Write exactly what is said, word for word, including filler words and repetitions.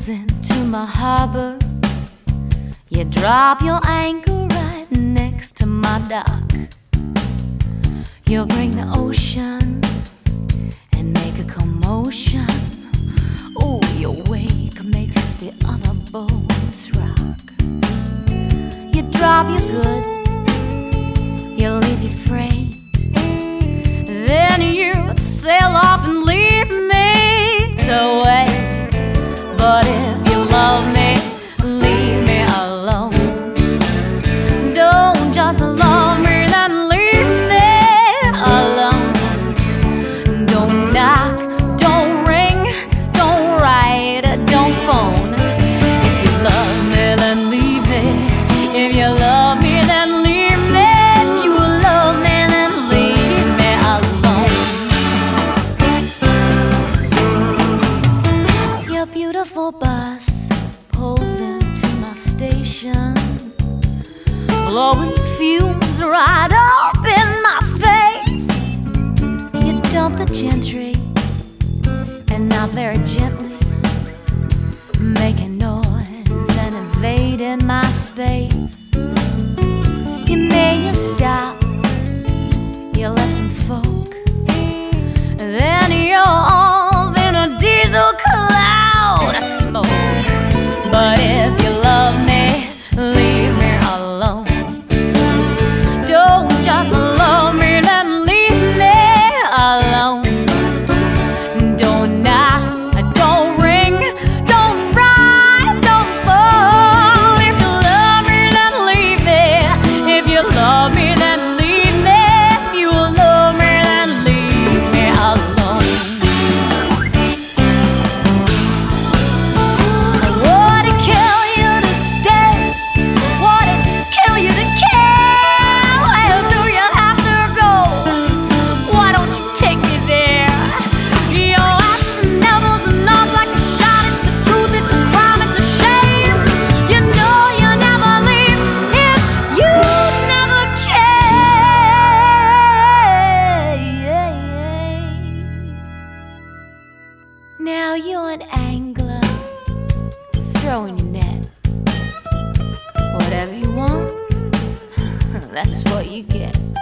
pulls into my harbor. You drop your anchor right next to my dock. You bring the ocean and make a commotion. Oh, your wake makes the other boats rock. You drop your goods, you leave your freight, then you sail off and leave me to wait. But if you love me, leave me alone. Don't just love me, then leave me alone. Don't knock, don't ring, don't write, don't phone. If you love me, then leave me. If you love me, then leave me. If you love me, then leave me alone. Your beautiful bus pulls into my station, blowing fumes right up in my face. You dump the gentry, and not very gently, making noise and invading my space. You made a stop, you left some folk, then you're off in a diesel cloud of smoke. But if you love me, leave me alone. Don't just love me, then leave me alone. Don't knock, don't ring, don't write, don't phone. If you love me, then leave me. If you love me, then leave me. If you love me, then leave me alone. Would it kill you to stay? Would it kill you to care? Where do you have to go? Why don't you take me there? Your ass never enough like a shot. It's the truth, it's a crime, it's a shame. You know you never leave if you never care. Now you're an angler, throwing your net. Whatever you want, that's what you get.